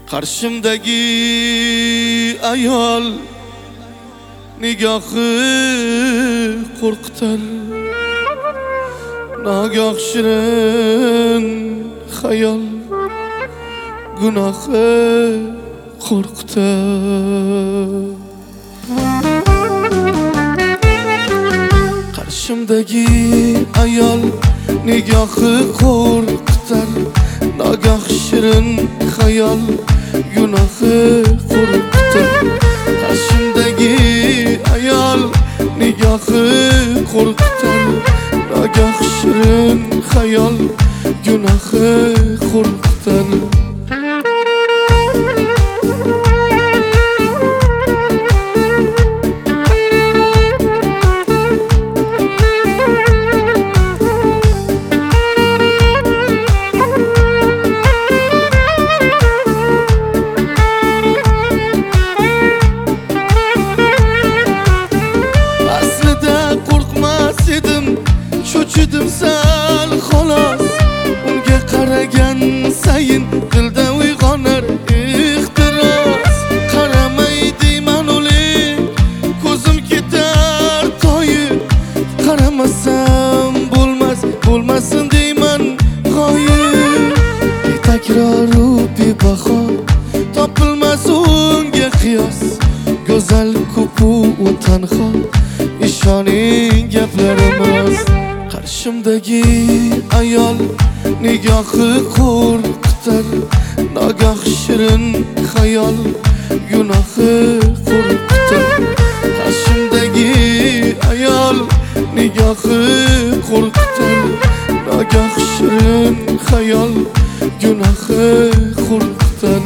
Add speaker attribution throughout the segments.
Speaker 1: Qarshimdagi ayol nigohi qo'rqitar, nagoh shirin xayol gunohi qo'rqitar. Qarshimdagi ayol nigohi qo'rqitar, nagoh shirin xayol gunohi qo'rqitar. Qarshimdagi ayol nigohi qo'rqitar, nagoh shirin xayol gunohi qo'rqitar. Cho'chidim sal xolos, unga qaragan sayin dilda uyg'onar ehtiros. Qaramay deyman o'lik, ko'zim ketar toyib, qaramasam bo'lmasin deyman g'oyib. Takroru bebaho, topilmas unga qiyos, go'zal ko'pu u tanho, ishoning gaplarim rost. Qarshimdagi ayol nigohi qo'rqitar, nagoh shirin xayol gunohi qo'rqitar. Qarshimdagi ayol nigohi qo'rqitar, nagoh shirin xayol gunohi qo'rqitar.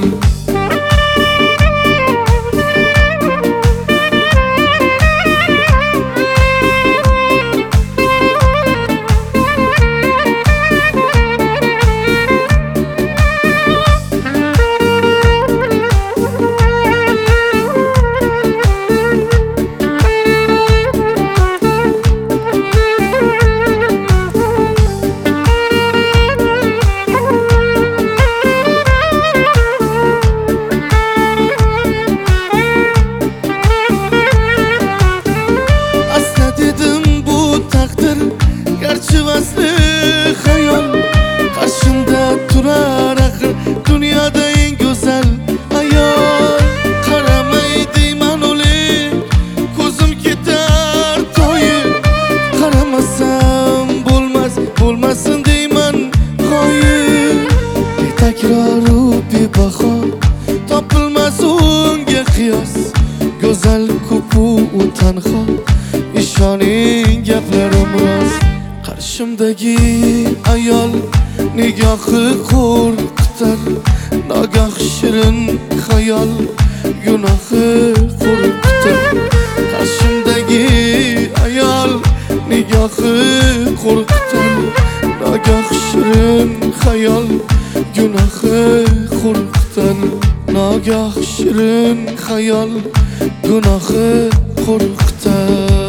Speaker 1: Qarshimda turar axir dunyoda eng go'zal ayol. Qaramay deyman o'lik, ko'zim ketar toyib, qaramasam bo'lmasin deyman g'oyib. Takroru bebaho, topilmas unga qiyos, go'zal ko'pu u tanho, ishoning gaplarim rost. Qarshimdagi ayol nigohi qo'rqitar, nagoh shirin xayol gunohi qo'rqitar. Qarshimdagi ayol nigohi qo'rqitar, nagoh shirin xayol gunohi qo'rqitar. Nagoh shirin xayol gunohi qo'rqitar.